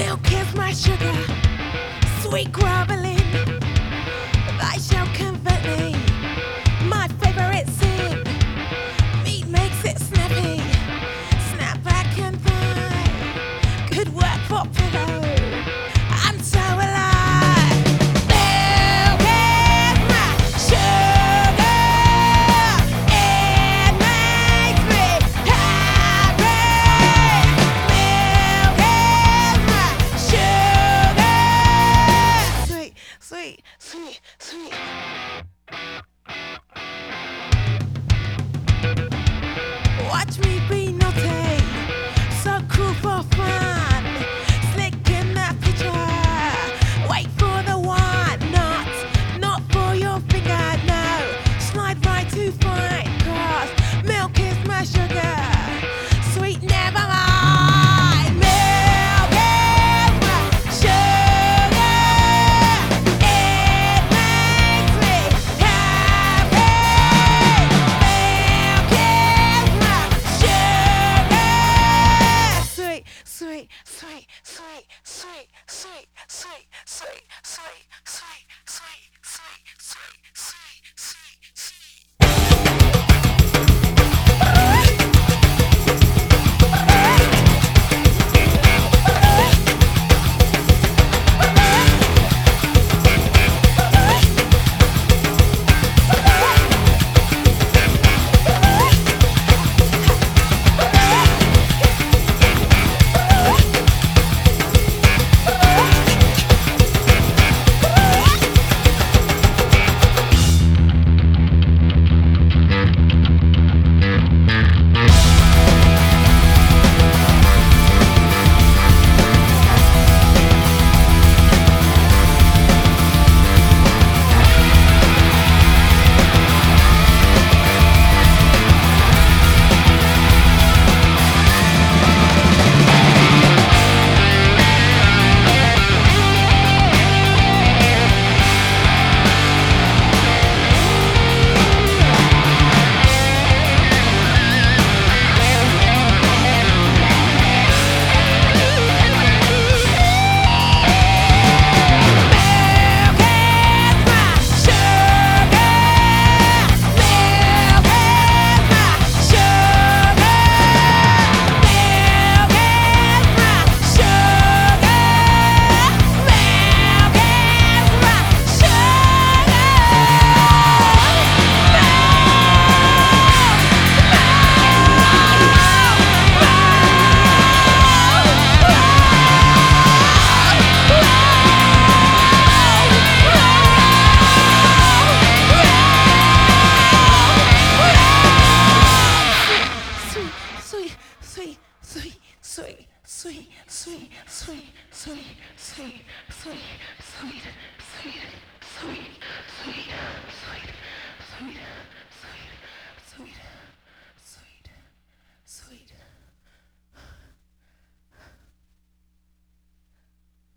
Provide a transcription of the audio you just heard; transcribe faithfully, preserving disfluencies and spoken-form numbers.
Milk is my sugar, sweet groveling. Thy shall convert me. My favorite sin. Meat makes it snappy. Snap back and thigh. Good work for pillow. I'm so alive. Milk is my sugar. It makes me happy. Milk is my sugar. Sweet, sweet, sweet, sweet. Watch me be naughty, so cool for fun. Slick in that picture. Wait for the one, not, not for your finger. No, slide right to fine. 'Cause milk is my sugar. Sweet, never mind. Milk is my sugar. It makes me happy. Milk is my sugar. Sweet, sweet, sweet, sweet, sweet, sweet, sweet, sweet, sweet, sweet, sweet, sweet, sweet, sweet, sweet, sweet. Sweet, sweet, sweet, sweet, sweet, sweet, sweet, sweet, sweet, sweet, sweet, sweet, sweet, sweet.